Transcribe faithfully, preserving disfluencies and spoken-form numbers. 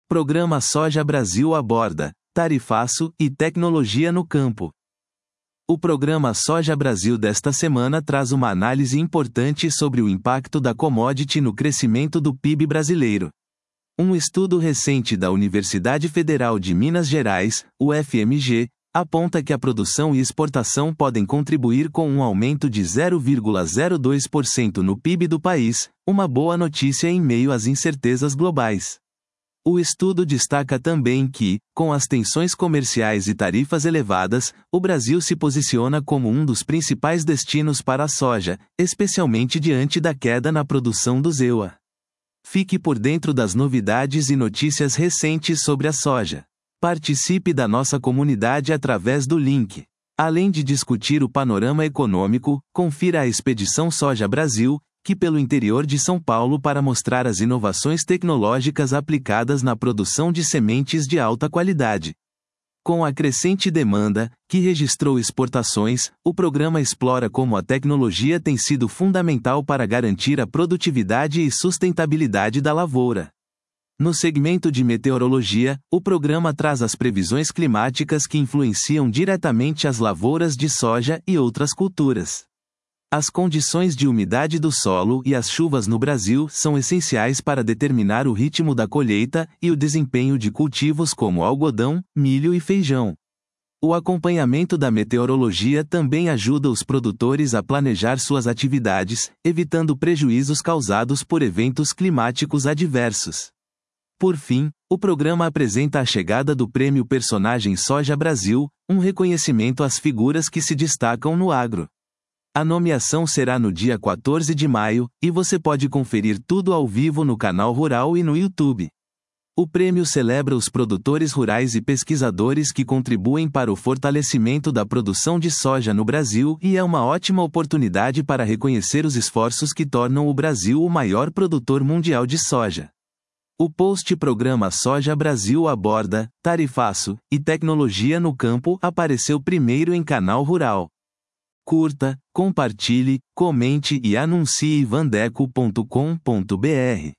Programa Soja Brasil aborda tarifaço e tecnologia no campo. O Programa Soja Brasil desta semana traz uma análise importante sobre o impacto da commodity no crescimento do P I B brasileiro. Um estudo recente da Universidade Federal de Minas Gerais, U F M G, aponta que a produção e exportação podem contribuir com um aumento de zero vírgula zero dois por cento no P I B do país, uma boa notícia em meio às incertezas globais. O estudo destaca também que, com as tensões comerciais e tarifas elevadas, o Brasil se posiciona como um dos principais destinos para a soja, especialmente diante da queda na produção do Z E U A. Fique por dentro das novidades e notícias recentes sobre a soja. Participe da nossa comunidade através do link. Além de discutir o panorama econômico, confira a Expedição Soja Brasil, que pelo interior de São Paulo para mostrar as inovações tecnológicas aplicadas na produção de sementes de alta qualidade. Com a crescente demanda, que registrou exportações, o programa explora como a tecnologia tem sido fundamental para garantir a produtividade e sustentabilidade da lavoura. No segmento de meteorologia, o programa traz as previsões climáticas que influenciam diretamente as lavouras de soja e outras culturas. As condições de umidade do solo e as chuvas no Brasil são essenciais para determinar o ritmo da colheita e o desempenho de cultivos como algodão, milho e feijão. O acompanhamento da meteorologia também ajuda os produtores a planejar suas atividades, evitando prejuízos causados por eventos climáticos adversos. Por fim, o programa apresenta a chegada do Prêmio Personagem Soja Brasil, um reconhecimento às figuras que se destacam no agro. A nomeação será no dia quatorze de maio, e você pode conferir tudo ao vivo no canal Rural e no YouTube. O prêmio celebra os produtores rurais e pesquisadores que contribuem para o fortalecimento da produção de soja no Brasil e é uma ótima oportunidade para reconhecer os esforços que tornam o Brasil o maior produtor mundial de soja. O post Programa Soja Brasil aborda tarifaço e tecnologia no campo apareceu primeiro em canal Rural. Curta, compartilhe, comente e anuncie vandeco ponto com ponto br.